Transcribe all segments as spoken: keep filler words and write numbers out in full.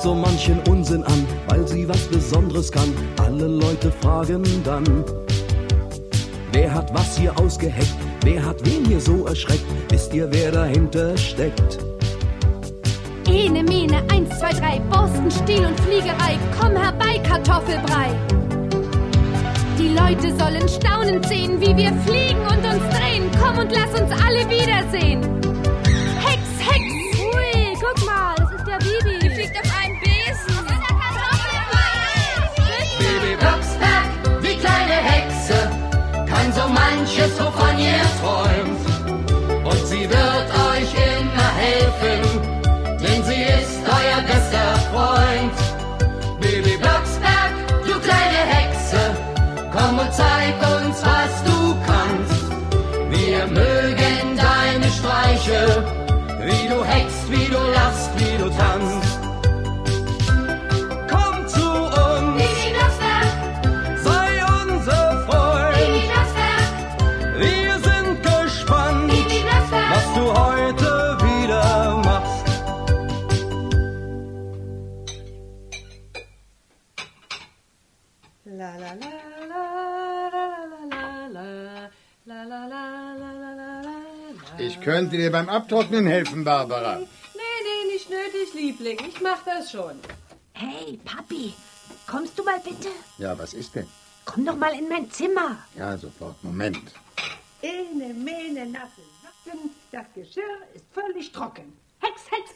so manchen Unsinn an, weil sie was Besonderes kann. Alle Leute fragen dann, wer hat was hier ausgeheckt? Wer hat wen hier so erschreckt? Wisst ihr, wer dahinter steckt? Ene, Mene, eins, zwei, drei, Borsten, Stiel und Fliegerei, komm herbei, Kartoffelbrei. Die Leute sollen staunend sehen, wie wir fliegen und uns drehen. Komm und lass uns alle wiedersehen. Hex, Hex! Ui, guck mal, das ist der Bibi. Die fliegt auf einem Besen. Bibi Blocksberg, die kleine Hexe, kann so manches, wovon ihr träumt. Und sie wird euch immer helfen, denn sie ist euer bester Freund. Bibi Blocksberg, du kleine Hexe, komm und zeig uns, was du kannst. Wir mögen deine Streiche, wie du hext, wie du lachst, wie du tanzt. Komm zu uns, Bibi Blocksberg, sei unser Freund. Bibi Blocksberg, Wir sind gespannt, Bibi Blocksberg. was du heute wieder machst. La la la la la la la la la la la la la la. Ich könnte dir beim Abtrocknen helfen, Barbara. Nee, nee, nicht nötig, Liebling. Ich mach das schon. Hey, Papi, kommst du mal bitte? Ja, was ist denn? Komm doch mal in mein Zimmer. Ja, sofort. Moment. Ene, mene, nasse Socken, das Geschirr ist völlig trocken. Hex, Hex.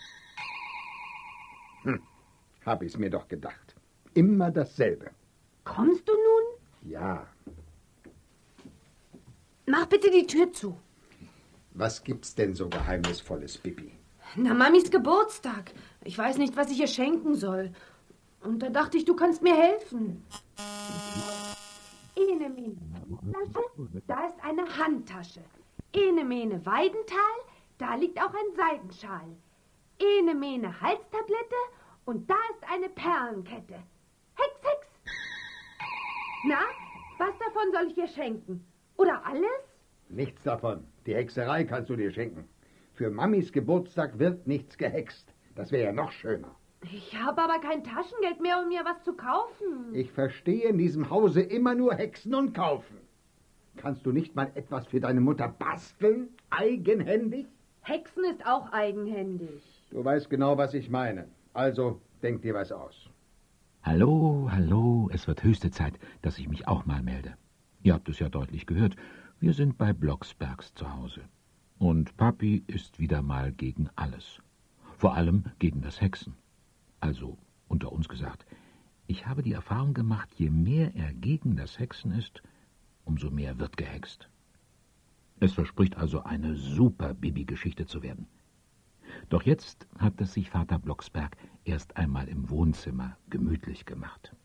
Hm, hab ich's mir doch gedacht. Immer dasselbe. Kommst du nun? Ja. Mach bitte die Tür zu. Was gibt's denn so Geheimnisvolles, Bibi? Na, Mamis Geburtstag. Ich weiß nicht, was ich ihr schenken soll. Und da dachte ich, du kannst mir helfen. Ene, Mene, Tasche, da ist eine Handtasche. Ene, Mene, Weidental, da liegt auch ein Seidenschal. Ene, Mene, Halstablette und da ist eine Perlenkette. Hex, Hex. Na, was davon soll ich ihr schenken? Oder alles? Nichts davon. Die Hexerei kannst du dir schenken. Für Mamis Geburtstag wird nichts gehext. Das wäre ja noch schöner. Ich habe aber kein Taschengeld mehr, um mir was zu kaufen. Ich verstehe in diesem Hause immer nur Hexen und Kaufen. Kannst du nicht mal etwas für deine Mutter basteln? Eigenhändig? Hexen ist auch eigenhändig. Du weißt genau, was ich meine. Also, denk dir was aus. Hallo, hallo, es wird höchste Zeit, dass ich mich auch mal melde. Ihr habt es ja deutlich gehört, wir sind bei Blocksbergs zu Hause. Und Papi ist wieder mal gegen alles. Vor allem gegen das Hexen. Also, unter uns gesagt, ich habe die Erfahrung gemacht, je mehr er gegen das Hexen ist, umso mehr wird gehext. Es verspricht also eine super Bibi-Geschichte zu werden. Doch jetzt hat es sich Vater Blocksberg erst einmal im Wohnzimmer gemütlich gemacht.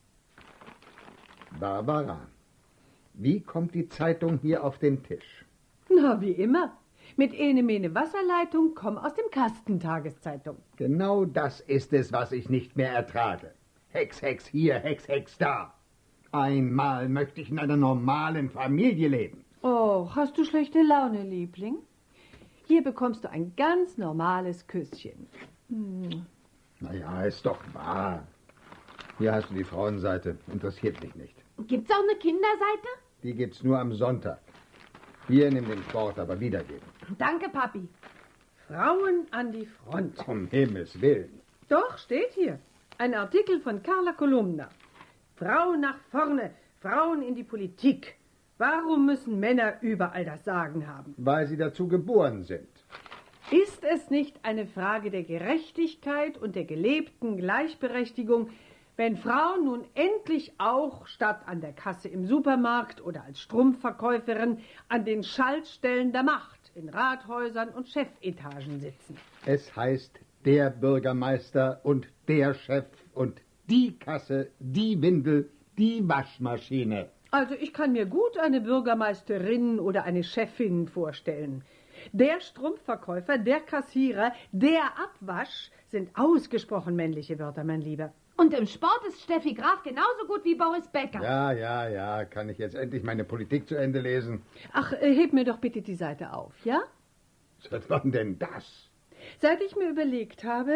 Barbara, wie kommt die Zeitung hier auf den Tisch? Na, wie immer. Mit ene, mene Wasserleitung, komm aus dem Kasten Tageszeitung. Genau das ist es, was ich nicht mehr ertrage. Hex, Hex hier, Hex, Hex da. Einmal möchte ich in einer normalen Familie leben. Oh, hast du schlechte Laune, Liebling? Hier bekommst du ein ganz normales Küsschen. Hm. Naja, ist doch wahr. Hier hast du die Frauenseite. Interessiert mich nicht. Gibt's auch eine Kinderseite? Die gibt's nur am Sonntag. Hier, nimm den Sport, aber wiedergeben. Danke, Papi. Frauen an die Front. Um Himmels Willen. Doch, steht hier. Ein Artikel von Carla Kolumna. Frauen nach vorne, Frauen in die Politik. Warum müssen Männer überall das Sagen haben? Weil sie dazu geboren sind. Ist es nicht eine Frage der Gerechtigkeit und der gelebten Gleichberechtigung, wenn Frauen nun endlich auch statt an der Kasse im Supermarkt oder als Strumpfverkäuferin an den Schaltstellen der Macht in Rathäusern und Chefetagen sitzen? Es heißt der Bürgermeister und der Chef und die Kasse, die Windel, die Waschmaschine. Also ich kann mir gut eine Bürgermeisterin oder eine Chefin vorstellen. Der Strumpfverkäufer, der Kassierer, der Abwasch sind ausgesprochen männliche Wörter, mein Lieber. Und im Sport ist Steffi Graf genauso gut wie Boris Becker. Ja, ja, ja. Kann ich jetzt endlich meine Politik zu Ende lesen? Ach, äh, heb mir doch bitte die Seite auf, ja? Seit wann denn das? Seit ich mir überlegt habe,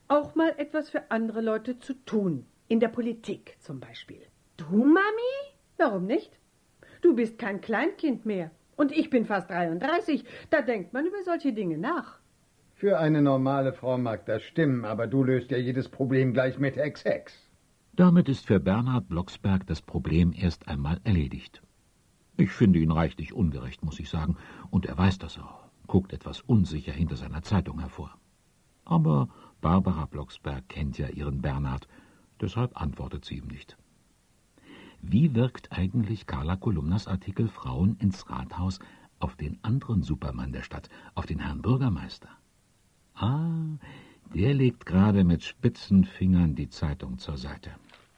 auch mal etwas für andere Leute zu tun. In der Politik zum Beispiel. Du, Mami? Warum nicht? Du bist kein Kleinkind mehr. Und ich bin fast dreiunddreißig. Da denkt man über solche Dinge nach. Für eine normale Frau mag das stimmen, aber du löst ja jedes Problem gleich mit Hex, Hex. Damit ist für Bernhard Blocksberg das Problem erst einmal erledigt. Ich finde ihn reichlich ungerecht, muss ich sagen, und er weiß das auch, guckt etwas unsicher hinter seiner Zeitung hervor. Aber Barbara Blocksberg kennt ja ihren Bernhard, deshalb antwortet sie ihm nicht. Wie wirkt eigentlich Carla Kolumnas Artikel Frauen ins Rathaus auf den anderen Supermann der Stadt, auf den Herrn Bürgermeister? Ah, der legt gerade mit spitzen Fingern die Zeitung zur Seite.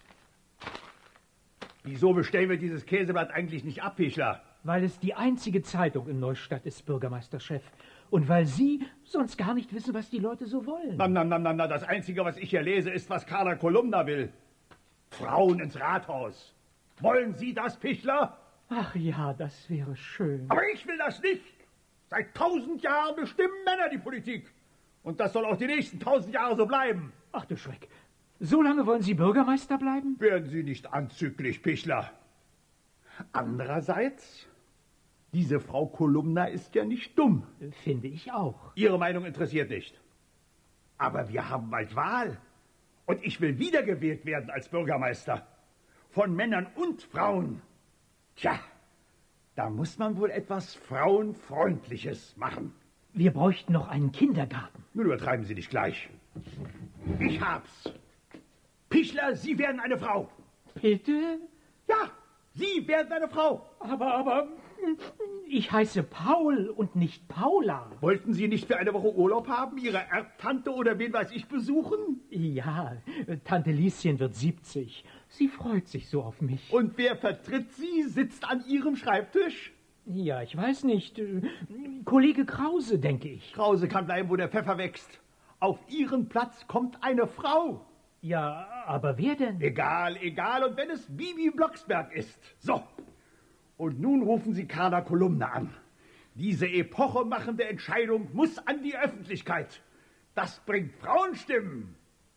Wieso bestellen wir dieses Käseblatt eigentlich nicht ab, Pichler? Weil es die einzige Zeitung in Neustadt ist, Bürgermeisterchef. Und weil Sie sonst gar nicht wissen, was die Leute so wollen. Na, na, na, na, na, das Einzige, was ich hier lese, ist, was Carla Kolumna will. Frauen ins Rathaus. Wollen Sie das, Pichler? Ach ja, das wäre schön. Aber ich will das nicht. Seit tausend Jahren bestimmen Männer die Politik. Und das soll auch die nächsten tausend Jahre so bleiben. Ach du Schreck. So lange wollen Sie Bürgermeister bleiben? Werden Sie nicht anzüglich, Pichler. Andererseits, diese Frau Kolumna ist ja nicht dumm. Finde ich auch. Ihre Meinung interessiert nicht. Aber wir haben bald Wahl. Und ich will wiedergewählt werden als Bürgermeister. Von Männern und Frauen. Tja, da muss man wohl etwas Frauenfreundliches machen. Wir bräuchten noch einen Kindergarten. Nun übertreiben Sie nicht gleich. Ich hab's. Pichler, Sie werden eine Frau. Bitte? Ja, Sie werden eine Frau. Aber, aber, ich heiße Paul und nicht Paula. Wollten Sie nicht für eine Woche Urlaub haben, Ihre Erbtante oder wen weiß ich besuchen? Ja, Tante Lieschen wird siebzig. Sie freut sich so auf mich. Und wer vertritt Sie, sitzt an Ihrem Schreibtisch? Ja, ich weiß nicht. Kollege Krause, denke ich. Krause kann bleiben, wo der Pfeffer wächst. Auf Ihren Platz kommt eine Frau. Ja, aber wer denn? Egal, egal. Und wenn es Bibi Blocksberg ist. So. Und nun rufen Sie Carla Kolumna an. Diese epochemachende Entscheidung muss an die Öffentlichkeit. Das bringt Frauenstimmen.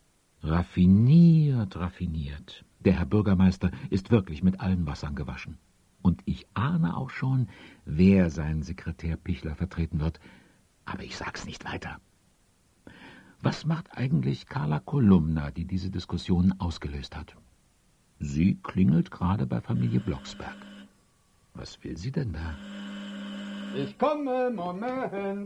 Raffiniert, raffiniert. Der Herr Bürgermeister ist wirklich mit allen Wassern gewaschen. Und ich ahne auch schon, wer seinen Sekretär Pichler vertreten wird. Aber ich sag's nicht weiter. Was macht eigentlich Carla Kolumna, die diese Diskussion ausgelöst hat? Sie klingelt gerade bei Familie Blocksberg. Was will sie denn da? Ich komme, Moment.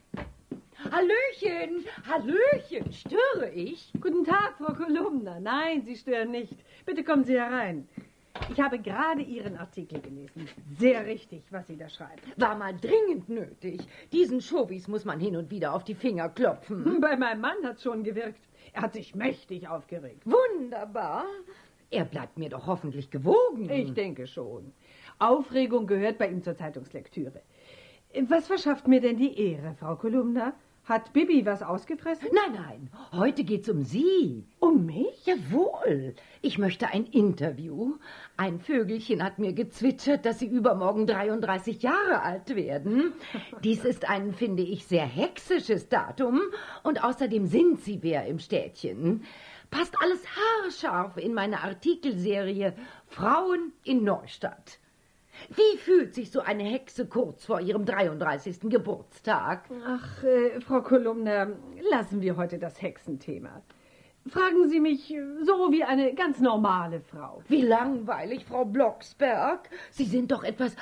Hallöchen, Hallöchen, störe ich? Guten Tag, Frau Kolumna. Nein, Sie stören nicht. Bitte kommen Sie herein. Ich habe gerade Ihren Artikel gelesen. Sehr richtig, was Sie da schreiben. War mal dringend nötig. Diesen Schobis muss man hin und wieder auf die Finger klopfen. Bei meinem Mann hat's schon gewirkt. Er hat sich mächtig aufgeregt. Wunderbar. Er bleibt mir doch hoffentlich gewogen. Ich denke schon. Aufregung gehört bei ihm zur Zeitungslektüre. Was verschafft mir denn die Ehre, Frau Kolumna? Hat Bibi was ausgefressen? Nein, nein, heute geht's um Sie. Um mich? Jawohl. Ich möchte ein Interview. Ein Vögelchen hat mir gezwitschert, dass Sie übermorgen dreiunddreißig Jahre alt werden. Dies ist ein, finde ich, sehr hexisches Datum. Und außerdem sind Sie wer im Städtchen. Passt alles haarscharf in meine Artikelserie Frauen in Neustadt. Wie fühlt sich so eine Hexe kurz vor ihrem dreiunddreißigsten Geburtstag? Ach, äh, Frau Kolumna, lassen wir heute das Hexenthema. Fragen Sie mich so wie eine ganz normale Frau. Wie langweilig, Frau Blocksberg. Sie sind doch etwas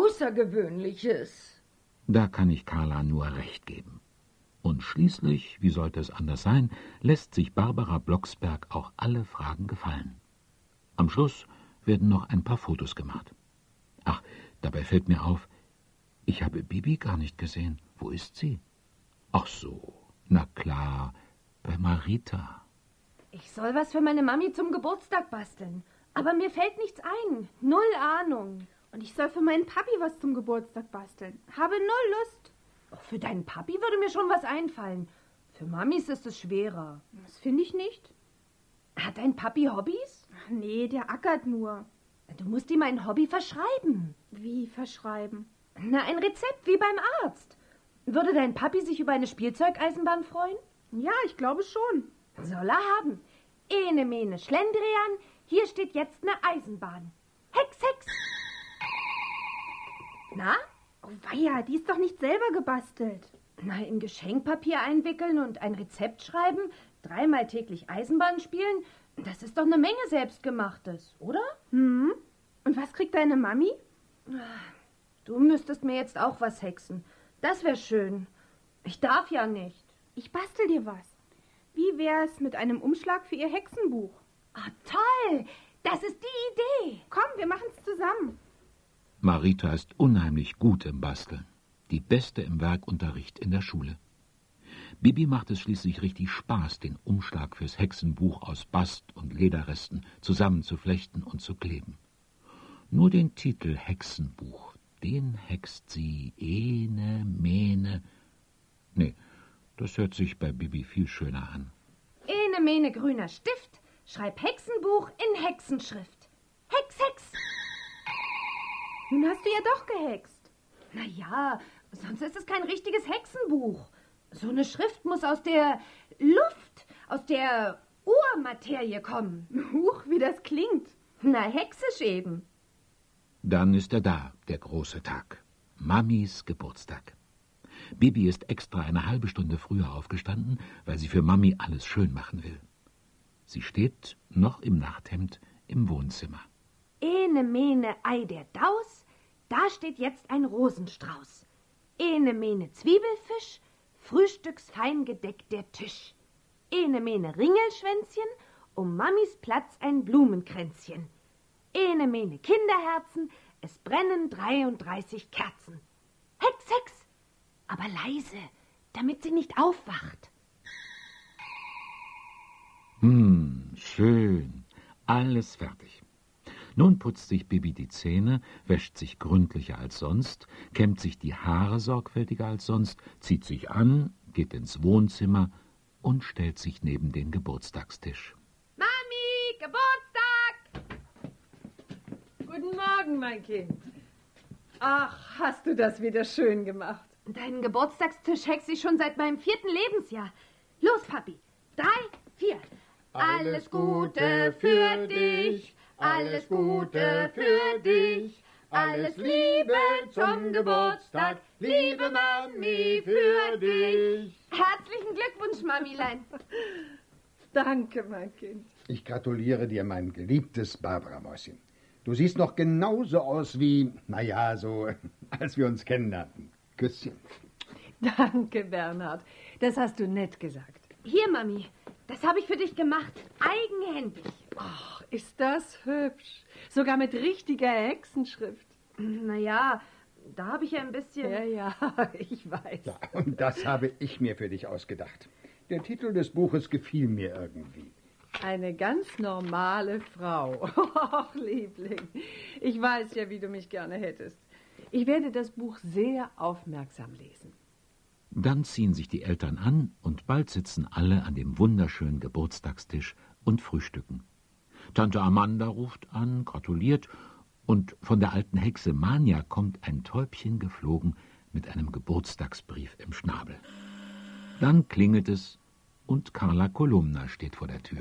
Außergewöhnliches. Da kann ich Carla nur recht geben. Und schließlich, wie sollte es anders sein, lässt sich Barbara Blocksberg auch alle Fragen gefallen. Am Schluss werden noch ein paar Fotos gemacht. Ach, dabei fällt mir auf, ich habe Bibi gar nicht gesehen. Wo ist sie? Ach so, na klar, bei Marita. Ich soll was für meine Mami zum Geburtstag basteln. Aber mir fällt nichts ein. Null Ahnung. Und ich soll für meinen Papi was zum Geburtstag basteln. Habe null Lust. Auch für deinen Papi würde mir schon was einfallen. Für Mamis ist es schwerer. Das finde ich nicht. Hat dein Papi Hobbys? Ach nee, der ackert nur. Du musst ihm ein Hobby verschreiben. Wie verschreiben? Na, ein Rezept, wie beim Arzt. Würde dein Papi sich über eine Spielzeugeisenbahn freuen? Ja, ich glaube schon. Soll er haben. Ene, mene, Schlendrian, hier steht jetzt eine Eisenbahn. Hex, Hex! Na? Oh weia, die ist doch nicht selber gebastelt. Na, in Geschenkpapier einwickeln und ein Rezept schreiben, dreimal täglich Eisenbahn spielen, das ist doch eine Menge Selbstgemachtes, oder? Hm? Und was kriegt deine Mami? Du müsstest mir jetzt auch was hexen. Das wäre schön. Ich darf ja nicht. Ich bastel dir was. Wie wär's mit einem Umschlag für ihr Hexenbuch? Ah, toll! Das ist die Idee. Komm, wir machen's zusammen. Marita ist unheimlich gut im Basteln. Die Beste im Werkunterricht in der Schule. Bibi macht es schließlich richtig Spaß, den Umschlag fürs Hexenbuch aus Bast- und Lederresten zusammenzuflechten und zu kleben. Nur den Titel Hexenbuch, den hext sie ene, mene. Nee, das hört sich bei Bibi viel schöner an. Ene, mene, grüner Stift, schreib Hexenbuch in Hexenschrift. Hex, Hex! Nun hast du ja doch gehext. Na ja, sonst ist es kein richtiges Hexenbuch. So eine Schrift muss aus der Luft, aus der Urmaterie kommen. Huch, wie das klingt. Na, hexisch eben. Dann ist er da, der große Tag. Mamis Geburtstag. Bibi ist extra eine halbe Stunde früher aufgestanden, weil sie für Mami alles schön machen will. Sie steht, noch im Nachthemd, im Wohnzimmer. Ene, mene, Ei der Daus, da steht jetzt ein Rosenstrauß. Ene, mene, Zwiebelfisch, frühstücksfein gedeckt der Tisch. Ene, mene, Ringelschwänzchen, um Mamis Platz ein Blumenkränzchen. Ene, mene, Kinderherzen, es brennen dreiunddreißig Kerzen. Hex, Hex, aber leise, damit sie nicht aufwacht. Hm, schön, alles fertig. Nun putzt sich Bibi die Zähne, wäscht sich gründlicher als sonst, kämmt sich die Haare sorgfältiger als sonst, zieht sich an, geht ins Wohnzimmer und stellt sich neben den Geburtstagstisch. Mami, Geburtstag! Guten Morgen, mein Kind. Ach, hast du das wieder schön gemacht. Deinen Geburtstagstisch hexe ich schon seit meinem vierten Lebensjahr. Los, Papi. Drei, vier. Alles Gute für dich. Alles Gute für dich, alles Liebe zum Geburtstag, liebe Mami, für dich. Herzlichen Glückwunsch, Mamilein. Danke, mein Kind. Ich gratuliere dir, mein geliebtes Barbara-Mäuschen. Du siehst noch genauso aus wie, naja, so, als wir uns kennenlernten. Küsschen. Danke, Bernhard. Das hast du nett gesagt. Hier, Mami, das habe ich für dich gemacht, eigenhändig. Ach, ist das hübsch. Sogar mit richtiger Hexenschrift. Naja, da habe ich ja ein bisschen... Ja, ja, ich weiß. Ja, und das habe ich mir für dich ausgedacht. Der Titel des Buches gefiel mir irgendwie. Eine ganz normale Frau. Ach, Liebling, ich weiß ja, wie du mich gerne hättest. Ich werde das Buch sehr aufmerksam lesen. Dann ziehen sich die Eltern an und bald sitzen alle an dem wunderschönen Geburtstagstisch und frühstücken. Tante Amanda ruft an, gratuliert, und von der alten Hexe Mania kommt ein Täubchen geflogen mit einem Geburtstagsbrief im Schnabel. Dann klingelt es und Carla Kolumna steht vor der Tür.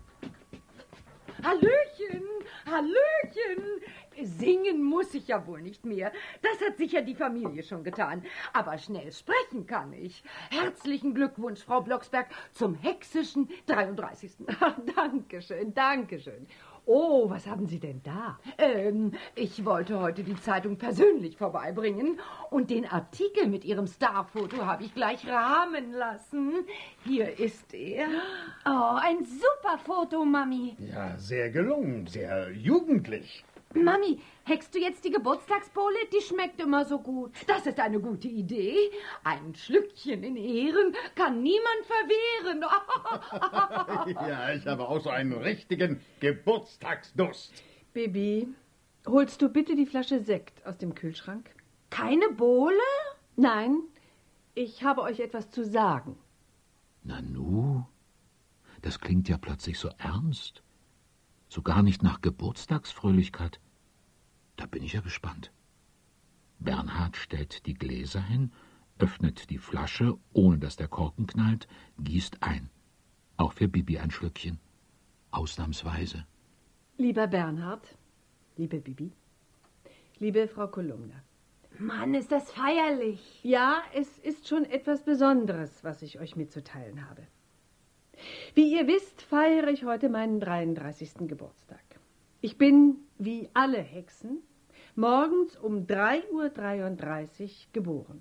Hallöchen, Hallöchen! Singen muss ich ja wohl nicht mehr. Das hat sicher die Familie schon getan. Aber schnell sprechen kann ich. Herzlichen Glückwunsch, Frau Blocksberg, zum hexischen dreiunddreißigsten Dankeschön, Dankeschön. Oh, was haben Sie denn da? Ähm, ich wollte heute die Zeitung persönlich vorbeibringen und den Artikel mit Ihrem Starfoto habe ich gleich rahmen lassen. Hier ist er. Oh, ein super Foto, Mami. Ja, sehr gelungen, sehr jugendlich. Mami, hext du jetzt die Geburtstagsbowle? Die schmeckt immer so gut. Das ist eine gute Idee. Ein Schlückchen in Ehren kann niemand verwehren. Ja, ich habe auch so einen richtigen Geburtstagsdurst. Bibi, holst du bitte die Flasche Sekt aus dem Kühlschrank? Keine Bowle? Nein, ich habe euch etwas zu sagen. Nanu, das klingt ja plötzlich so ernst. So gar nicht nach Geburtstagsfröhlichkeit. Da bin ich ja gespannt. Bernhard stellt die Gläser hin, öffnet die Flasche, ohne dass der Korken knallt, gießt ein. Auch für Bibi ein Schlückchen. Ausnahmsweise. Lieber Bernhard, liebe Bibi, liebe Frau Kolumna. Mann, ist das feierlich. Ja, es ist schon etwas Besonderes, was ich euch mitzuteilen habe. Wie ihr wisst, feiere ich heute meinen dreiunddreißigsten Geburtstag. Ich bin, wie alle Hexen, morgens um drei Uhr dreiunddreißig geboren.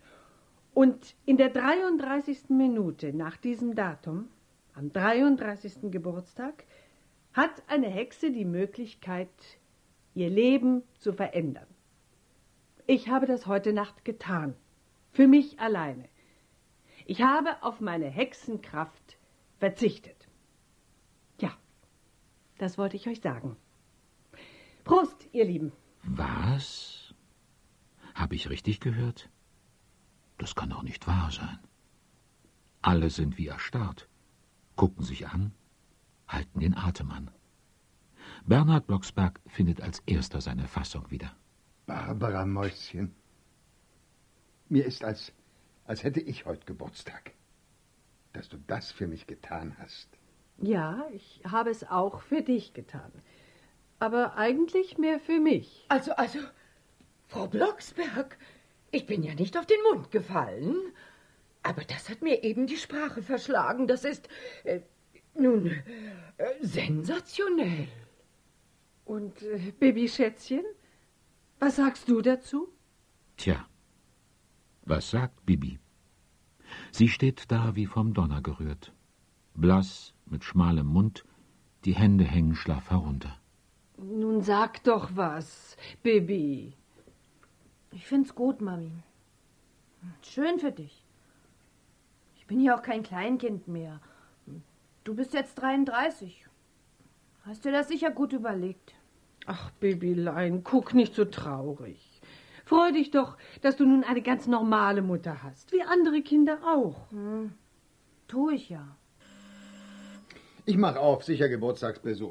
Und in der dreiunddreißigsten Minute nach diesem Datum, am dreiunddreißigsten Geburtstag, hat eine Hexe die Möglichkeit, ihr Leben zu verändern. Ich habe das heute Nacht getan. Für mich alleine. Ich habe auf meine Hexenkraft verzichtet. Ja, das wollte ich euch sagen. Prost, ihr Lieben. Was? Habe ich richtig gehört? Das kann doch nicht wahr sein. Alle sind wie erstarrt, gucken sich an, halten den Atem an. Bernhard Blocksberg findet als erster seine Fassung wieder. Barbara Mäuschen, mir ist, als, als hätte ich heute Geburtstag, dass du das für mich getan hast. Ja, ich habe es auch für dich getan. Aber eigentlich mehr für mich. Also, also, Frau Blocksberg, ich bin ja nicht auf den Mund gefallen. Aber das hat mir eben die Sprache verschlagen. Das ist, äh, nun, äh, sensationell. Und, äh, Bibi Schätzchen, was sagst du dazu? Tja, was sagt Bibi? Sie steht da wie vom Donner gerührt. Blass, mit schmalem Mund, die Hände hängen schlaff herunter. Nun sag doch was, Bibi. Ich find's gut, Mami. Schön für dich. Ich bin ja auch kein Kleinkind mehr. Du bist jetzt dreiunddreißig. Hast dir das sicher gut überlegt. Ach, Bibilein, guck nicht so traurig. Freu dich doch, dass du nun eine ganz normale Mutter hast, wie andere Kinder auch. Hm, tu ich ja. Ich mach auf, sicher Geburtstagsbesuch.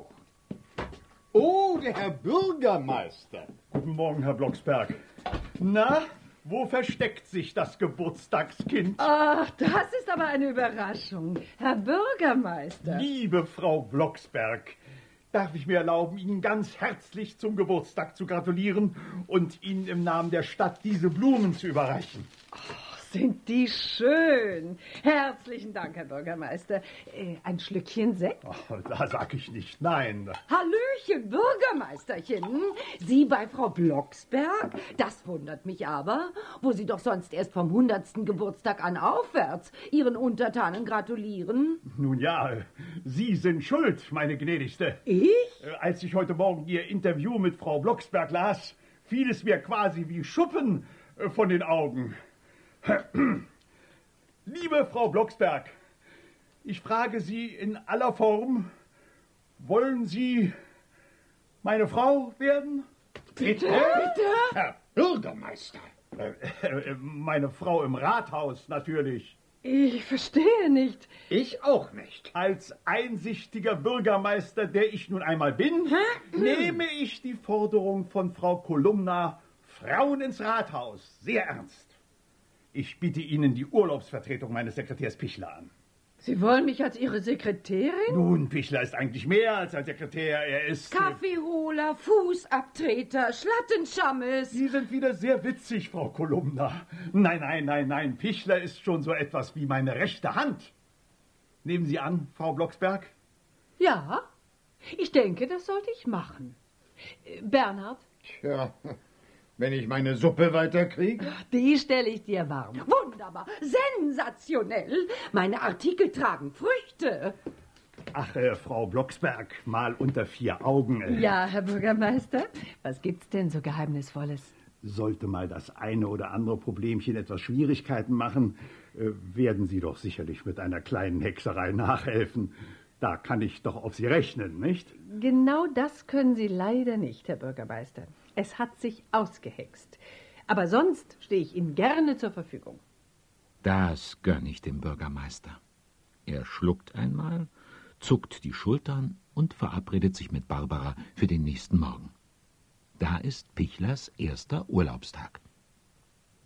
Oh, der Herr Bürgermeister. Guten Morgen, Herr Blocksberg. Na, wo versteckt sich das Geburtstagskind? Ach, das ist aber eine Überraschung. Herr Bürgermeister. Liebe Frau Blocksberg, darf ich mir erlauben, Ihnen ganz herzlich zum Geburtstag zu gratulieren und Ihnen im Namen der Stadt diese Blumen zu überreichen. Ach, sind die schön. Herzlichen Dank, Herr Bürgermeister. Äh, ein Schlückchen Sekt? Oh, da sag ich nicht nein. Hallöchen, Bürgermeisterchen. Sie bei Frau Blocksberg? Das wundert mich aber, wo Sie doch sonst erst vom hundertsten Geburtstag an aufwärts Ihren Untertanen gratulieren. Nun ja, Sie sind schuld, meine Gnädigste. Ich? Als ich heute Morgen Ihr Interview mit Frau Blocksberg las, fiel es mir quasi wie Schuppen von den Augen. Liebe Frau Blocksberg, ich frage Sie in aller Form, wollen Sie meine Frau werden? Bitte? Bitte? Herr Bürgermeister. Äh, äh, meine Frau im Rathaus, natürlich. Ich verstehe nicht. Ich auch nicht. Als einsichtiger Bürgermeister, der ich nun einmal bin, Hä? nehme ich die Forderung von Frau Kolumna, Frauen ins Rathaus, sehr ernst. Ich biete Ihnen die Urlaubsvertretung meines Sekretärs Pichler an. Sie wollen mich als Ihre Sekretärin? Nun, Pichler ist eigentlich mehr als ein Sekretär. Er ist... Kaffeeholer, Fußabtreter, Schlattenschammes. Sie sind wieder sehr witzig, Frau Kolumna. Nein, nein, nein, nein. Pichler ist schon so etwas wie meine rechte Hand. Nehmen Sie an, Frau Blocksberg? Ja, ich denke, das sollte ich machen. Bernhard? Tja, wenn ich meine Suppe weiterkriege? Die stelle ich dir warm. Wunderbar, sensationell. Meine Artikel tragen Früchte. Ach, äh, Frau Blocksberg, mal unter vier Augen. Äh. Ja, Herr Bürgermeister, was gibt's denn so Geheimnisvolles? Sollte mal das eine oder andere Problemchen etwas Schwierigkeiten machen, äh, werden Sie doch sicherlich mit einer kleinen Hexerei nachhelfen. Da kann ich doch auf Sie rechnen, nicht? Genau das können Sie leider nicht, Herr Bürgermeister. Es hat sich ausgehext. Aber sonst stehe ich Ihnen gerne zur Verfügung. Das gönne ich dem Bürgermeister. Er schluckt einmal, zuckt die Schultern und verabredet sich mit Barbara für den nächsten Morgen. Da ist Pichlers erster Urlaubstag.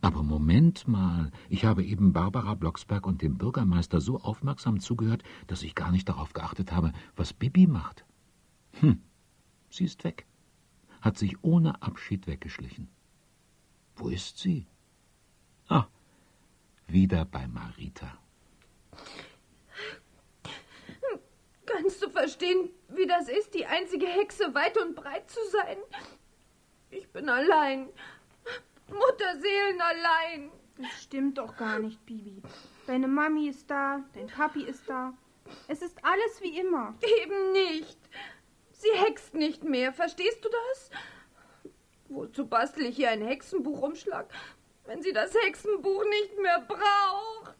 Aber Moment mal, ich habe eben Barbara Blocksberg und dem Bürgermeister so aufmerksam zugehört, dass ich gar nicht darauf geachtet habe, was Bibi macht. Hm, sie ist weg, hat sich ohne Abschied weggeschlichen. Wo ist sie? Ah, wieder bei Marita. Kannst du verstehen, wie das ist, die einzige Hexe weit und breit zu sein? Ich bin allein. Mutterseelen allein. Das stimmt doch gar nicht, Bibi. Deine Mami ist da, dein Papi ist da. Es ist alles wie immer. Eben nicht. Sie hext nicht mehr, verstehst du das? Wozu bastel ich hier ein Hexenbuchumschlag, wenn sie das Hexenbuch nicht mehr braucht?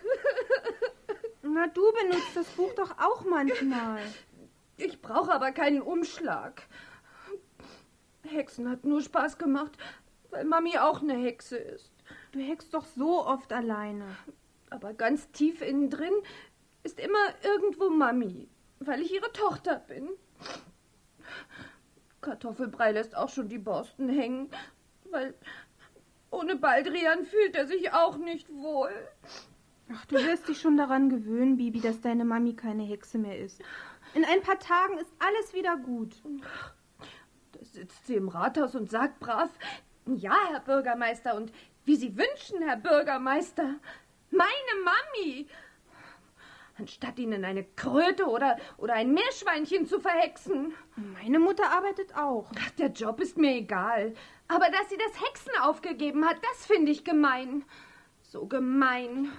Na, du benutzt das Buch doch auch manchmal. Ich brauche aber keinen Umschlag. Hexen hat nur Spaß gemacht, weil Mami auch eine Hexe ist. Du hext doch so oft alleine. Aber ganz tief innen drin ist immer irgendwo Mami, weil ich ihre Tochter bin. Kartoffelbrei lässt auch schon die Borsten hängen, weil ohne Baldrian fühlt er sich auch nicht wohl. Ach, du wirst dich schon daran gewöhnen, Bibi, dass deine Mami keine Hexe mehr ist. In ein paar Tagen ist alles wieder gut. Da sitzt sie im Rathaus und sagt brav, ja, Herr Bürgermeister, und wie Sie wünschen, Herr Bürgermeister. Meine Mami! Anstatt ihnen eine Kröte oder, oder ein Meerschweinchen zu verhexen. Meine Mutter arbeitet auch. Ach, der Job ist mir egal. Aber dass sie das Hexen aufgegeben hat, das finde ich gemein. So gemein.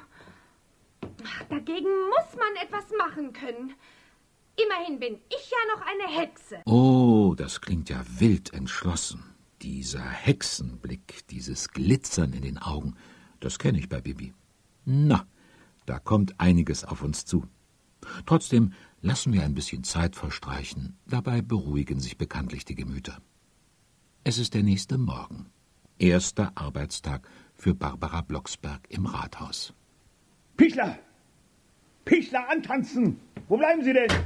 Ach, dagegen muss man etwas machen können. Immerhin bin ich ja noch eine Hexe. Oh, das klingt ja wild entschlossen. Dieser Hexenblick, dieses Glitzern in den Augen, das kenne ich bei Bibi. Na, da kommt einiges auf uns zu. Trotzdem lassen wir ein bisschen Zeit verstreichen. Dabei beruhigen sich bekanntlich die Gemüter. Es ist der nächste Morgen. Erster Arbeitstag für Barbara Blocksberg im Rathaus. Pichler! Pichler, antanzen! Wo bleiben Sie denn?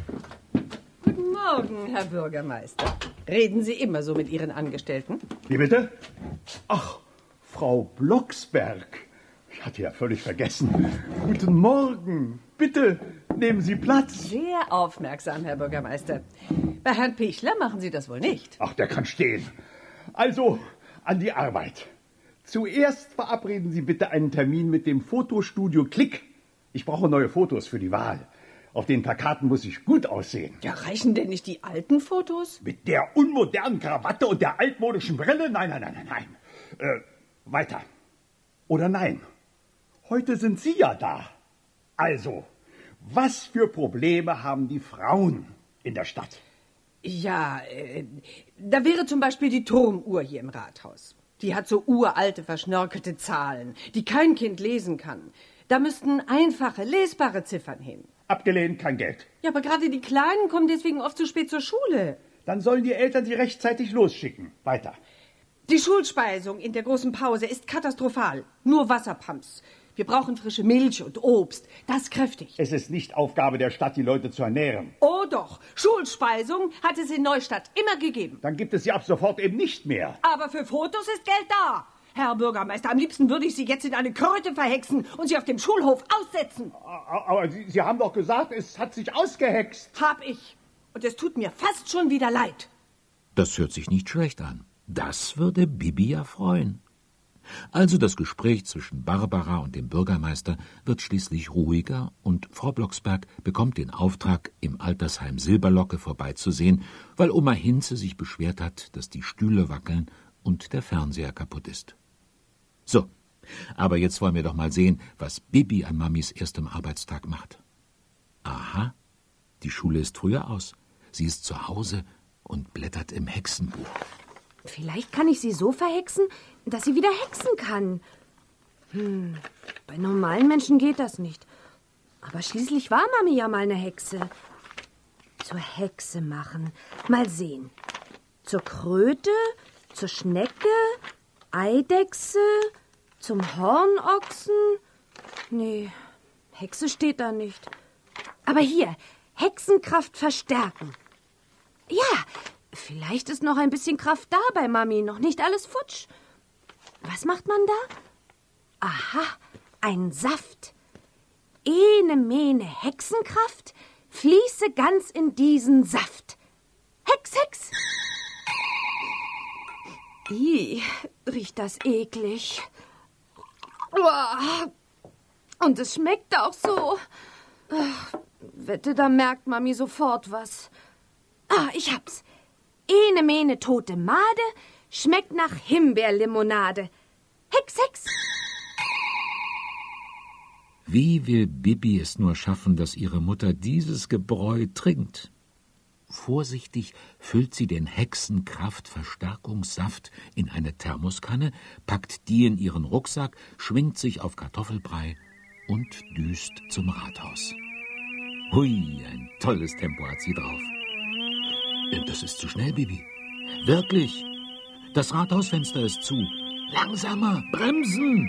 Guten Morgen, Herr Bürgermeister. Reden Sie immer so mit Ihren Angestellten? Wie bitte? Ach, Frau Blocksberg. Ich hatte ja völlig vergessen. Guten Morgen. Bitte, nehmen Sie Platz. Sehr aufmerksam, Herr Bürgermeister. Bei Herrn Pichler machen Sie das wohl nicht. Ach, der kann stehen. Also, an die Arbeit. Zuerst verabreden Sie bitte einen Termin mit dem Fotostudio Klick. Ich brauche neue Fotos für die Wahl. Auf den Plakaten muss ich gut aussehen. Ja, reichen denn nicht die alten Fotos? Mit der unmodernen Krawatte und der altmodischen Brille? Nein, nein, nein, nein, nein. Äh, weiter. Oder nein. Heute sind Sie ja da. Also, was für Probleme haben die Frauen in der Stadt? Ja, äh, da wäre zum Beispiel die Turmuhr hier im Rathaus. Die hat so uralte, verschnörkelte Zahlen, die kein Kind lesen kann. Da müssten einfache, lesbare Ziffern hin. Abgelehnt, kein Geld. Ja, aber gerade die Kleinen kommen deswegen oft zu spät zur Schule. Dann sollen die Eltern sie rechtzeitig losschicken. Weiter. Die Schulspeisung in der großen Pause ist katastrophal. Nur Wasserpumps. Wir brauchen frische Milch und Obst. Das kräftig. Es ist nicht Aufgabe der Stadt, die Leute zu ernähren. Oh doch. Schulspeisung hat es in Neustadt immer gegeben. Dann gibt es sie ab sofort eben nicht mehr. Aber für Fotos ist Geld da. Herr Bürgermeister, am liebsten würde ich Sie jetzt in eine Kröte verhexen und Sie auf dem Schulhof aussetzen. Aber Sie, Sie haben doch gesagt, es hat sich ausgehext. Hab ich. Und es tut mir fast schon wieder leid. Das hört sich nicht schlecht an. Das würde Bibi ja freuen. Also das Gespräch zwischen Barbara und dem Bürgermeister wird schließlich ruhiger und Frau Blocksberg bekommt den Auftrag, im Altersheim Silberlocke vorbeizusehen, weil Oma Hinze sich beschwert hat, dass die Stühle wackeln und der Fernseher kaputt ist. So, aber jetzt wollen wir doch mal sehen, was Bibi an Mamis erstem Arbeitstag macht. Aha, die Schule ist früher aus. Sie ist zu Hause und blättert im Hexenbuch. Vielleicht kann ich sie so verhexen, dass sie wieder hexen kann. Hm, bei normalen Menschen geht das nicht. Aber schließlich war Mami ja mal eine Hexe. Zur Hexe machen. Mal sehen. Zur Kröte, zur Schnecke, Eidechse, zum Hornochsen. Nee, Hexe steht da nicht. Aber hier, Hexenkraft verstärken. Ja, vielleicht ist noch ein bisschen Kraft da bei Mami, noch nicht alles futsch. Was macht man da? Aha, ein Saft. Ene mene Hexenkraft, fließe ganz in diesen Saft. Hex, Hex! Ih, riecht das eklig. Uah. Und es schmeckt auch so. Ach, wette, da merkt Mami sofort was. Ah, ich hab's. Ene mene tote Made, schmeckt nach Himbeerlimonade. Hex, Hex! Wie will Bibi es nur schaffen, dass ihre Mutter dieses Gebräu trinkt? Vorsichtig füllt sie den Hexenkraft-Verstärkungssaft in eine Thermoskanne, packt die in ihren Rucksack, schwingt sich auf Kartoffelbrei und düst zum Rathaus. Hui, ein tolles Tempo hat sie drauf. Das ist zu schnell, Bibi. Wirklich. Das Rathausfenster ist zu. Langsamer, bremsen!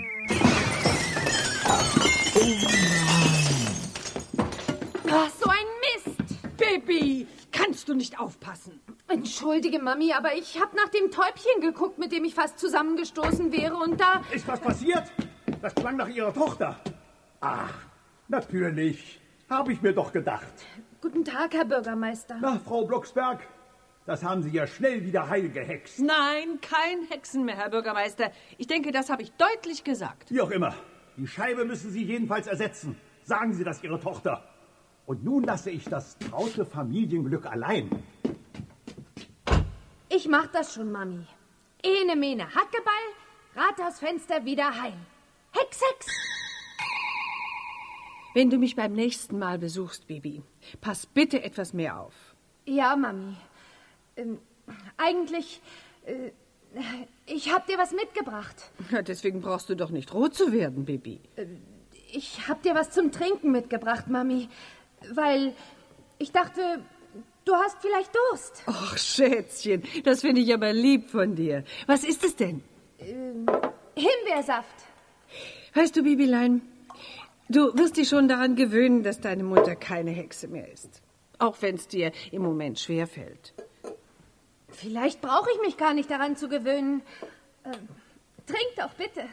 Ach, so ein Mist! Bibi, kannst du nicht aufpassen? Entschuldige, Mami, aber ich habe nach dem Täubchen geguckt, mit dem ich fast zusammengestoßen wäre, und da... Ist was passiert? Das klang nach Ihrer Tochter. Ach, natürlich. Habe ich mir doch gedacht. Guten Tag, Herr Bürgermeister. Na, Frau Blocksberg, das haben Sie ja schnell wieder heil gehext. Nein, kein Hexen mehr, Herr Bürgermeister. Ich denke, das habe ich deutlich gesagt. Wie auch immer. Die Scheibe müssen Sie jedenfalls ersetzen. Sagen Sie das Ihrer Tochter. Und nun lasse ich das traute Familienglück allein. Ich mach das schon, Mami. Ene mene Hackeball, Rathausfenster wieder heim. Hex, Hex! Wenn du mich beim nächsten Mal besuchst, Bibi, pass bitte etwas mehr auf. Ja, Mami. Ähm, eigentlich, äh, ich hab dir was mitgebracht. Ja, deswegen brauchst du doch nicht rot zu werden, Bibi. Äh, ich hab dir was zum Trinken mitgebracht, Mami, weil ich dachte, du hast vielleicht Durst. Ach, Schätzchen, das finde ich aber lieb von dir. Was ist es denn? Ähm, Himbeersaft. Weißt du, Bibilein, du wirst dich schon daran gewöhnen, dass deine Mutter keine Hexe mehr ist. Auch wenn es dir im Moment schwerfällt. Vielleicht brauche ich mich gar nicht daran zu gewöhnen. Ähm, trink doch bitte.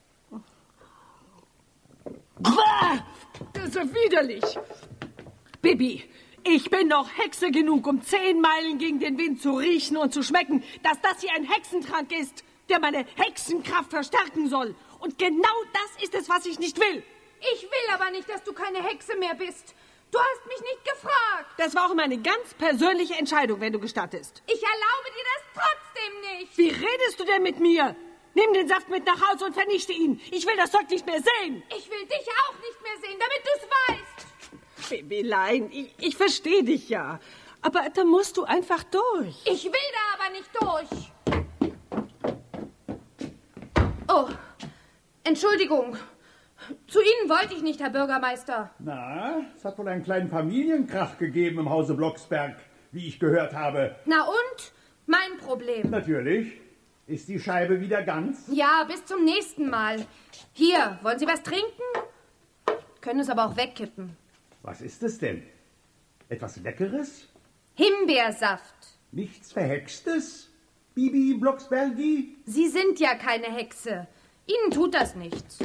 Das ist ja widerlich. Bibi, ich bin noch Hexe genug, um zehn Meilen gegen den Wind zu riechen und zu schmecken, dass das hier ein Hexentrank ist, der meine Hexenkraft verstärken soll. Und genau das ist es, was ich nicht will. Ich will aber nicht, dass du keine Hexe mehr bist. Du hast mich nicht gefragt. Das war auch meine ganz persönliche Entscheidung, wenn du gestattest. Ich erlaube dir das trotzdem nicht. Wie redest du denn mit mir? Nimm den Saft mit nach Hause und vernichte ihn. Ich will das Zeug nicht mehr sehen. Ich will dich auch nicht mehr sehen, damit du es weißt. Bibilein, ich, ich verstehe dich ja. Aber da musst du einfach durch. Ich will da aber nicht durch. Oh, Entschuldigung. Zu Ihnen wollte ich nicht, Herr Bürgermeister. Na, es hat wohl einen kleinen Familienkrach gegeben im Hause Blocksberg, wie ich gehört habe. Na und? Mein Problem. Natürlich. Ist die Scheibe wieder ganz? Ja, bis zum nächsten Mal. Hier, wollen Sie was trinken? Können es aber auch wegkippen. Was ist es denn? Etwas Leckeres? Himbeersaft. Nichts Verhextes? Bibi Blocksbergi? Sie sind ja keine Hexe. Ihnen tut das nichts.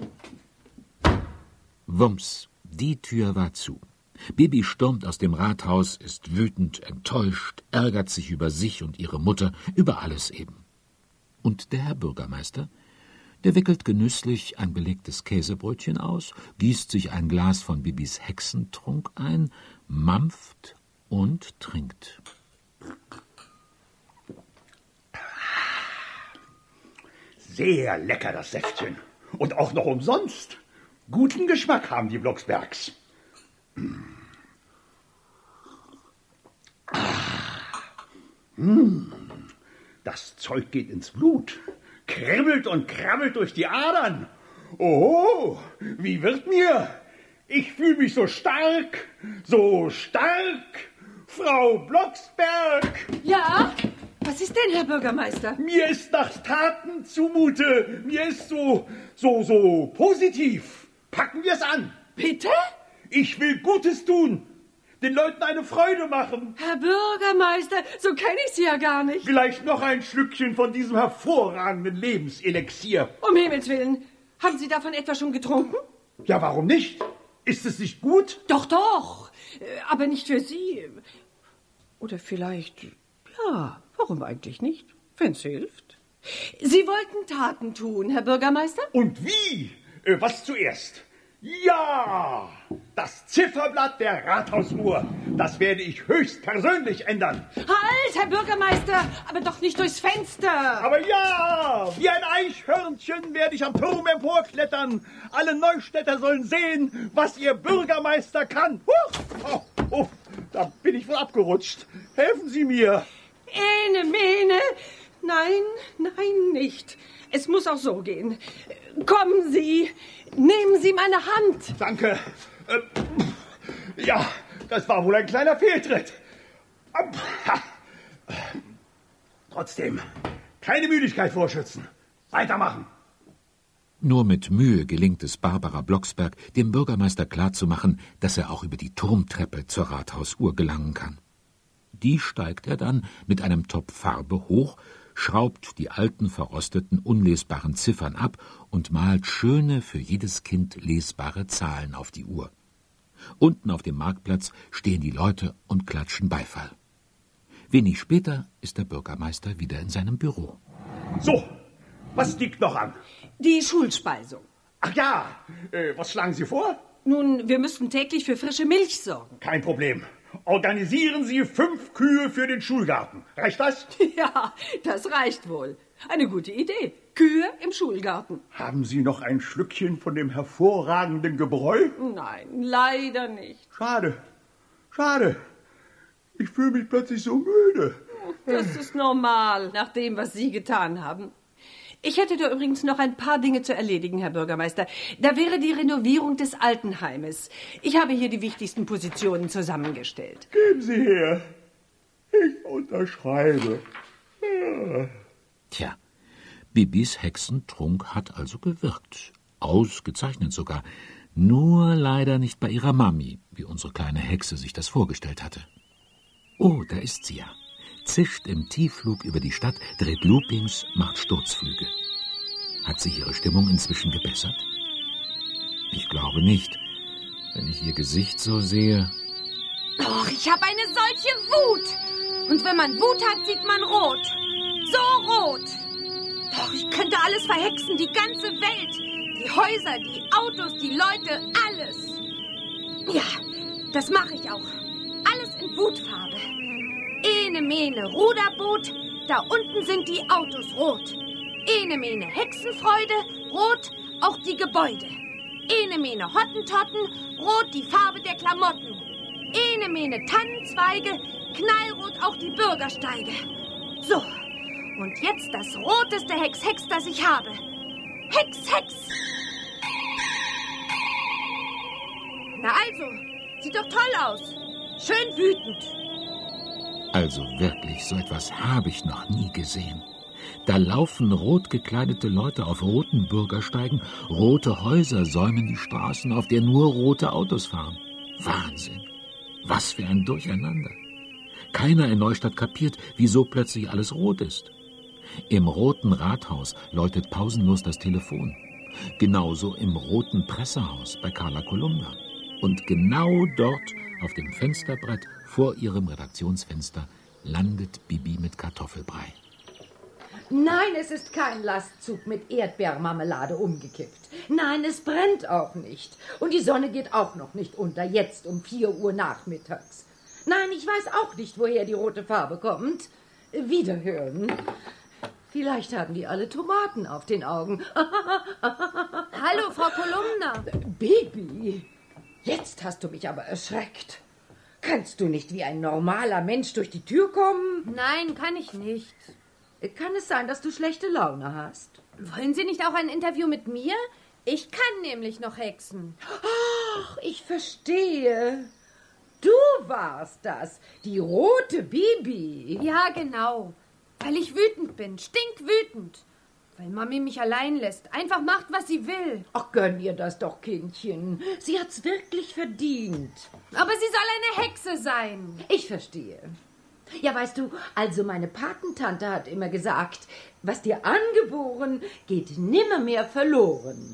Wumms, die Tür war zu. Bibi stürmt aus dem Rathaus, ist wütend, enttäuscht, ärgert sich über sich und ihre Mutter, über alles eben. Und der Herr Bürgermeister, der wickelt genüsslich ein belegtes Käsebrötchen aus, gießt sich ein Glas von Bibis Hexentrunk ein, mampft und trinkt. Sehr lecker, das Säftchen. Und auch noch umsonst. Guten Geschmack haben die Blocksbergs. Das Zeug geht ins Blut, kribbelt und krabbelt durch die Adern. Oh, wie wird mir? Ich fühle mich so stark, so stark. Frau Blocksberg! Ja? Was ist denn, Herr Bürgermeister? Mir ist nach Taten zumute. Mir ist so, so, so positiv. Packen wir es an. Bitte? Ich will Gutes tun. Den Leuten eine Freude machen. Herr Bürgermeister, so kenne ich Sie ja gar nicht. Vielleicht noch ein Schlückchen von diesem hervorragenden Lebenselixier. Um Himmels Willen. Haben Sie davon etwa schon getrunken? Ja, warum nicht? Ist es nicht gut? Doch, doch. Aber nicht für Sie. Oder vielleicht, ja, warum eigentlich nicht? Wenn's hilft. Sie wollten Taten tun, Herr Bürgermeister? Und wie? Äh, was zuerst? Ja, das Zifferblatt der Rathausuhr. Das werde ich höchstpersönlich ändern. Halt, Herr Bürgermeister, aber doch nicht durchs Fenster. Aber ja, wie ein Eichhörnchen werde ich am Turm emporklettern. Alle Neustädter sollen sehen, was ihr Bürgermeister kann. Huch, oh, oh, da bin ich wohl abgerutscht. Helfen Sie mir. Ene, mene. Nein, nein, nicht. Es muss auch so gehen. Kommen Sie, nehmen Sie meine Hand. Danke. Äh, ja, das war wohl ein kleiner Fehltritt. Trotzdem, keine Müdigkeit vorschützen. Weitermachen. Nur mit Mühe gelingt es Barbara Blocksberg, dem Bürgermeister klarzumachen, dass er auch über die Turmtreppe zur Rathausuhr gelangen kann. Die steigt er dann mit einem Topf Farbe hoch, schraubt die alten, verrosteten, unlesbaren Ziffern ab und malt schöne, für jedes Kind lesbare Zahlen auf die Uhr. Unten auf dem Marktplatz stehen die Leute und klatschen Beifall. Wenig später ist der Bürgermeister wieder in seinem Büro. So, was liegt noch an? Die Schulspeisung. Ach ja, äh, was schlagen Sie vor? Nun, wir müssten täglich für frische Milch sorgen. Kein Problem. Organisieren Sie fünf Kühe für den Schulgarten. Reicht das? Ja, das reicht wohl. Eine gute Idee. Kühe im Schulgarten. Haben Sie noch ein Schlückchen von dem hervorragenden Gebräu? Nein, leider nicht. Schade, schade. Ich fühle mich plötzlich so müde. Das ist normal, nach dem, was Sie getan haben. Ich hätte da übrigens noch ein paar Dinge zu erledigen, Herr Bürgermeister. Da wäre die Renovierung des Altenheimes. Ich habe hier die wichtigsten Positionen zusammengestellt. Geben Sie her. Ich unterschreibe. Ja. Tja, Bibis Hexentrunk hat also gewirkt. Ausgezeichnet sogar. Nur leider nicht bei ihrer Mami, wie unsere kleine Hexe sich das vorgestellt hatte. Oh, da ist sie ja. Zischt im Tiefflug über die Stadt, dreht Loopings, macht Sturzflüge. Hat sich ihre Stimmung inzwischen gebessert? Ich glaube nicht, wenn ich ihr Gesicht so sehe. Doch, ich habe eine solche Wut. Und wenn man Wut hat, sieht man rot. So rot. Doch, ich könnte alles verhexen, die ganze Welt. Die Häuser, die Autos, die Leute, alles. Ja, das mache ich auch. Alles in Wutfarbe. Ene mene Ruderboot, da unten sind die Autos rot. Ene mene Hexenfreude, rot auch die Gebäude. Ene mene Hottentotten, rot die Farbe der Klamotten. Ene mene Tannenzweige, knallrot auch die Bürgersteige. So, und jetzt das roteste Hex-Hex, das ich habe. Hex-Hex! Na also, sieht doch toll aus. Schön wütend. Also wirklich, so etwas habe ich noch nie gesehen. Da laufen rot gekleidete Leute auf roten Bürgersteigen, rote Häuser säumen die Straßen, auf der nur rote Autos fahren. Wahnsinn! Was für ein Durcheinander! Keiner in Neustadt kapiert, wieso plötzlich alles rot ist. Im Roten Rathaus läutet pausenlos das Telefon. Genauso im Roten Pressehaus bei Carla Kolumna. Und genau dort, auf dem Fensterbrett vor ihrem Redaktionsfenster, landet Bibi mit Kartoffelbrei. Nein, es ist kein Lastzug mit Erdbeermarmelade umgekippt. Nein, es brennt auch nicht. Und die Sonne geht auch noch nicht unter, jetzt um vier Uhr nachmittags. Nein, ich weiß auch nicht, woher die rote Farbe kommt. Wiederhören. Vielleicht haben die alle Tomaten auf den Augen. Hallo, Frau Kolumna. Baby, jetzt hast du mich aber erschreckt. Kannst du nicht wie ein normaler Mensch durch die Tür kommen? Nein, kann ich nicht. Kann es sein, dass du schlechte Laune hast? Wollen Sie nicht auch ein Interview mit mir? Ich kann nämlich noch hexen. Ach, ich verstehe. Du warst das, die rote Bibi. Ja, genau. Weil ich wütend bin, stinkwütend. Weil Mami mich allein lässt, einfach macht, was sie will. Ach, gönn ihr das doch, Kindchen. Sie hat's wirklich verdient. Aber sie soll eine Hexe sein. Ich verstehe. Ja, weißt du, also meine Patentante hat immer gesagt, was dir angeboren, geht nimmermehr verloren.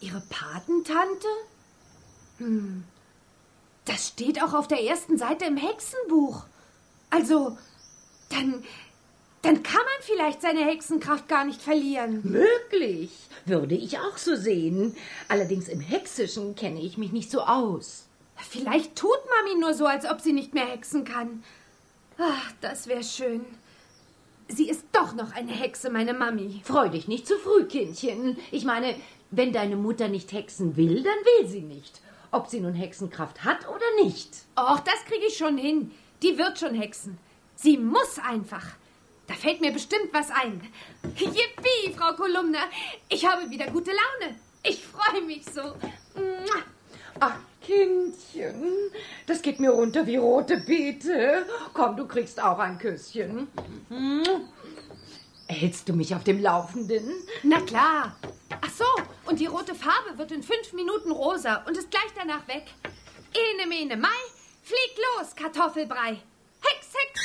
Ihre Patentante? Hm. Das steht auch auf der ersten Seite im Hexenbuch. Also, dann, dann kann man vielleicht seine Hexenkraft gar nicht verlieren. Möglich, würde ich auch so sehen. Allerdings im Hexischen kenne ich mich nicht so aus. Vielleicht tut Mami nur so, als ob sie nicht mehr hexen kann. Ach, das wäre schön. Sie ist doch noch eine Hexe, meine Mami. Freu dich nicht zu früh, Kindchen. Ich meine, wenn deine Mutter nicht hexen will, dann will sie nicht. Ob sie nun Hexenkraft hat oder nicht. Och, das kriege ich schon hin. Die wird schon hexen. Sie muss einfach. Da fällt mir bestimmt was ein. Yippie, Frau Kolumna. Ich habe wieder gute Laune. Ich freue mich so. Ach, Kindchen, das geht mir runter wie rote Beete. Komm, du kriegst auch ein Küsschen. Hältst du mich auf dem Laufenden? Na klar. Ach so, und die rote Farbe wird in fünf Minuten rosa und ist gleich danach weg. Ene, mene, mai, flieg los, Kartoffelbrei. Hex, hex.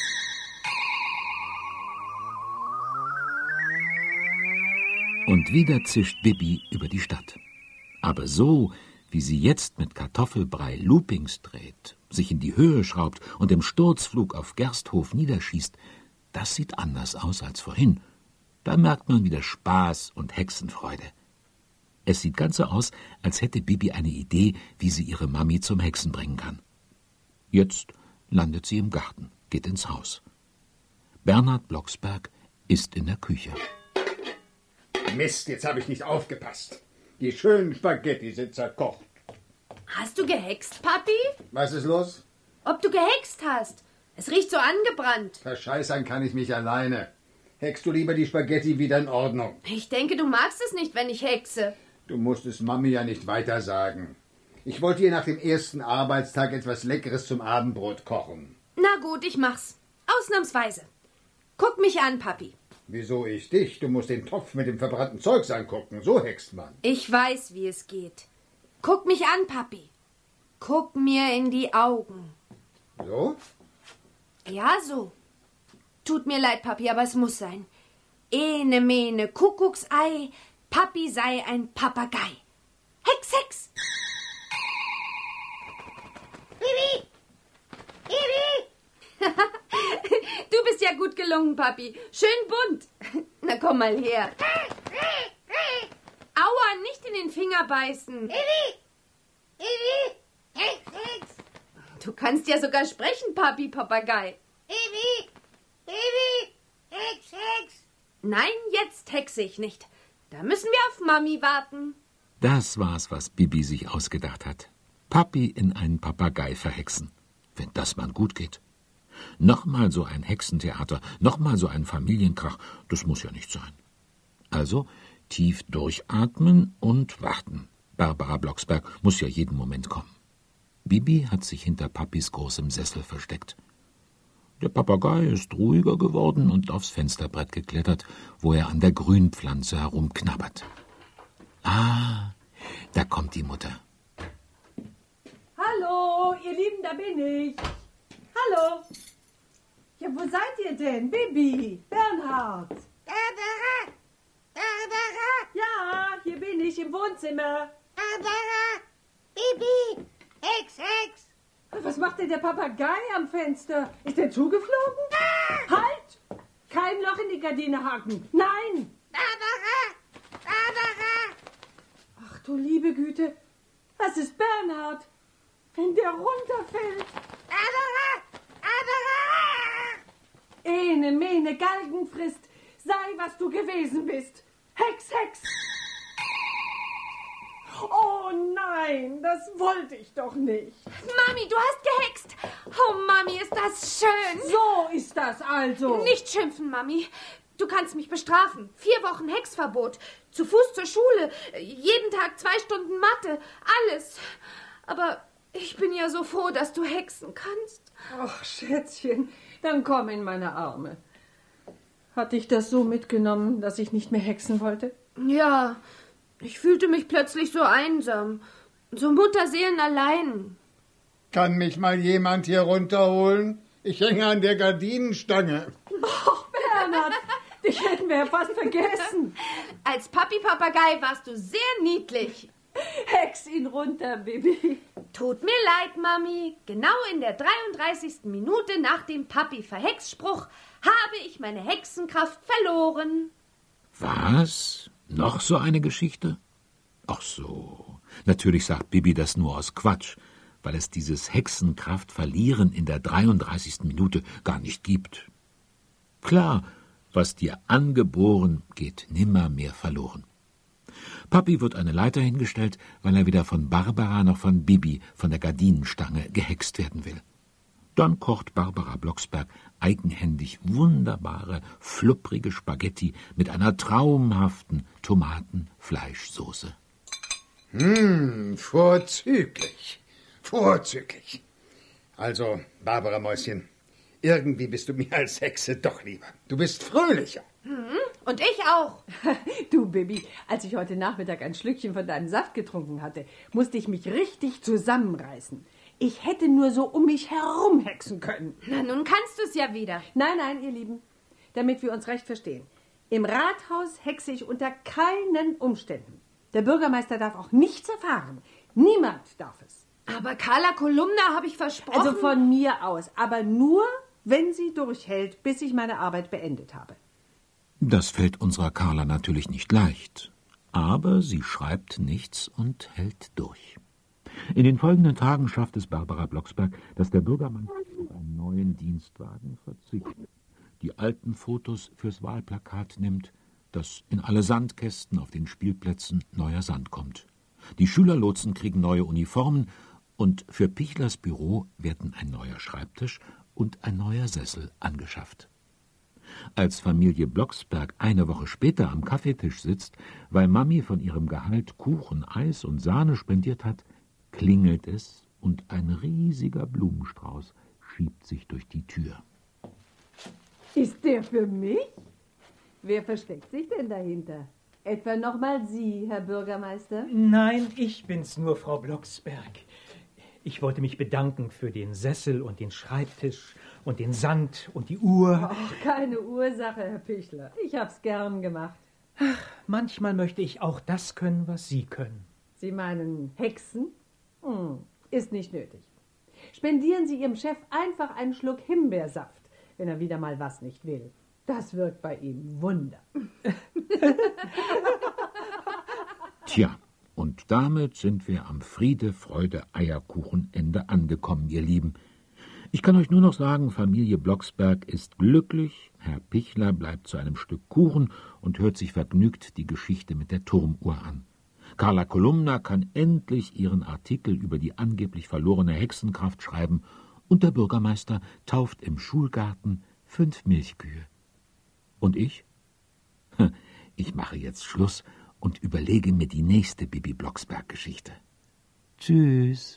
Und wieder zischt Bibi über die Stadt. Aber so, wie sie jetzt mit Kartoffelbrei Loopings dreht, sich in die Höhe schraubt und im Sturzflug auf Gersthof niederschießt, das sieht anders aus als vorhin. Da merkt man wieder Spaß und Hexenfreude. Es sieht ganz so aus, als hätte Bibi eine Idee, wie sie ihre Mami zum Hexen bringen kann. Jetzt landet sie im Garten, geht ins Haus. Bernhard Blocksberg ist in der Küche. Mist, jetzt habe ich nicht aufgepasst. Die schönen Spaghetti sind zerkocht. Hast du gehext, Papi? Was ist los? Ob du gehext hast. Es riecht so angebrannt. Verscheißern kann ich mich alleine. Heckst du lieber die Spaghetti wieder in Ordnung? Ich denke, du magst es nicht, wenn ich hexe. Du musst es Mami ja nicht weiter sagen. Ich wollte ihr nach dem ersten Arbeitstag etwas Leckeres zum Abendbrot kochen. Na gut, ich mach's. Ausnahmsweise. Guck mich an, Papi. Wieso ich dich? Du musst den Topf mit dem verbrannten Zeugs angucken. So hext man. Ich weiß, wie es geht. Guck mich an, Papi. Guck mir in die Augen. So? Ja, so. Tut mir leid, Papi, aber es muss sein. Ene, mene, Kuckucksei, Papi sei ein Papagei. Hex, Hex! Bibi! Bibi! Du bist ja gut gelungen, Papi. Schön bunt. Na, komm mal her. Aua, nicht in den Finger beißen. Bibi! Bibi! Hex, Hex! Du kannst ja sogar sprechen, Papi Papagei. Bibi! Bibi! Hex, Hex! Nein, jetzt hexe ich nicht. Da müssen wir auf Mami warten. Das war's, was Bibi sich ausgedacht hat. Papi in einen Papagei verhexen. Wenn das mal gut geht. Nochmal so ein Hexentheater, nochmal so ein Familienkrach, das muss ja nicht sein. Also tief durchatmen und warten. Barbara Blocksberg muss ja jeden Moment kommen. Bibi hat sich hinter Papis großem Sessel versteckt. Der Papagei ist ruhiger geworden und aufs Fensterbrett geklettert, wo er an der Grünpflanze herumknabbert. Ah, da kommt die Mutter. Hallo, ihr Lieben, da bin ich. Hallo. Ja, wo seid ihr denn? Bibi, Bernhard. Barbara, Barbara. Ja, hier bin ich im Wohnzimmer. Barbara, Bibi, Hex, Hex. Was macht denn der Papagei am Fenster? Ist der zugeflogen? Ah! Halt! Kein Loch in die Gardine haken. Nein! Barbara! Barbara! Ach du liebe Güte. Das ist Bernhard. Wenn der runterfällt. Barbara! Barbara! Ene, mene, Galgenfrist. Sei, was du gewesen bist. Hex, Hex! Oh nein, das wollte ich doch nicht. Mami, du hast gehext. Oh, Mami, ist das schön. So ist das also. Nicht schimpfen, Mami. Du kannst mich bestrafen. Vier Wochen Hexverbot. Zu Fuß zur Schule. Jeden Tag zwei Stunden Mathe. Alles. Aber ich bin ja so froh, dass du hexen kannst. Ach, Schätzchen, dann komm in meine Arme. Hat dich das so mitgenommen, dass ich nicht mehr hexen wollte? Ja, ich fühlte mich plötzlich so einsam. So mutterseelenallein. Kann mich mal jemand hier runterholen? Ich hänge an der Gardinenstange. Ach, Bernhard, dich hätten wir ja fast vergessen. Als Papi-Papagei warst du sehr niedlich. Hex ihn runter, Bibi. Tut mir leid, Mami. Genau in der dreiunddreißigsten Minute nach dem Papi-Verhexspruch habe ich meine Hexenkraft verloren. Was? Noch so eine Geschichte? Ach so. Natürlich sagt Bibi das nur aus Quatsch, weil es dieses Hexenkraft verlieren in der dreiunddreißigsten Minute gar nicht gibt. Klar, was dir angeboren, geht nimmermehr verloren. Papi wird eine Leiter hingestellt, weil er weder von Barbara noch von Bibi von der Gardinenstange gehext werden will. Dann kocht Barbara Blocksberg eigenhändig wunderbare, flupprige Spaghetti mit einer traumhaften Tomaten-Fleischsoße. Hm, vorzüglich, vorzüglich. Also, Barbara Mäuschen, irgendwie bist du mir als Hexe doch lieber. Du bist fröhlicher. Hm, und ich auch. Du, Bibi, als ich heute Nachmittag ein Schlückchen von deinem Saft getrunken hatte, musste ich mich richtig zusammenreißen. Ich hätte nur so um mich herum hexen können. Na, nun kannst du es ja wieder. Nein, nein, ihr Lieben, damit wir uns recht verstehen. Im Rathaus hexe ich unter keinen Umständen. Der Bürgermeister darf auch nichts erfahren. Niemand darf es. Aber Carla Kolumna habe ich versprochen. Also von mir aus, aber nur, wenn sie durchhält, bis ich meine Arbeit beendet habe. Das fällt unserer Carla natürlich nicht leicht, aber sie schreibt nichts und hält durch. In den folgenden Tagen schafft es Barbara Blocksberg, dass der Bürgermeister auf einen neuen Dienstwagen verzichtet, die alten Fotos fürs Wahlplakat nimmt, dass in alle Sandkästen auf den Spielplätzen neuer Sand kommt. Die Schülerlotsen kriegen neue Uniformen und für Pichlers Büro werden ein neuer Schreibtisch und ein neuer Sessel angeschafft. Als Familie Blocksberg eine Woche später am Kaffeetisch sitzt, weil Mami von ihrem Gehalt Kuchen, Eis und Sahne spendiert hat, klingelt es und ein riesiger Blumenstrauß schiebt sich durch die Tür. Ist der für mich? Wer versteckt sich denn dahinter? Etwa nochmal Sie, Herr Bürgermeister? Nein, ich bin's nur, Frau Blocksberg. Ich wollte mich bedanken für den Sessel und den Schreibtisch und den Sand und die Uhr. Ach, keine Ursache, Herr Pichler. Ich hab's gern gemacht. Ach, manchmal möchte ich auch das können, was Sie können. Sie meinen Hexen? Hm, ist nicht nötig. Spendieren Sie Ihrem Chef einfach einen Schluck Himbeersaft, wenn er wieder mal was nicht will. Das wirkt bei ihm Wunder. Tja, und damit sind wir am Friede, Freude, Eierkuchenende angekommen, ihr Lieben. Ich kann euch nur noch sagen, Familie Blocksberg ist glücklich, Herr Pichler bleibt zu einem Stück Kuchen und hört sich vergnügt die Geschichte mit der Turmuhr an. Carla Kolumna kann endlich ihren Artikel über die angeblich verlorene Hexenkraft schreiben und der Bürgermeister tauft im Schulgarten fünf Milchkühe. Und ich? Ich mache jetzt Schluss und überlege mir die nächste Bibi Blocksberg-Geschichte. Tschüss.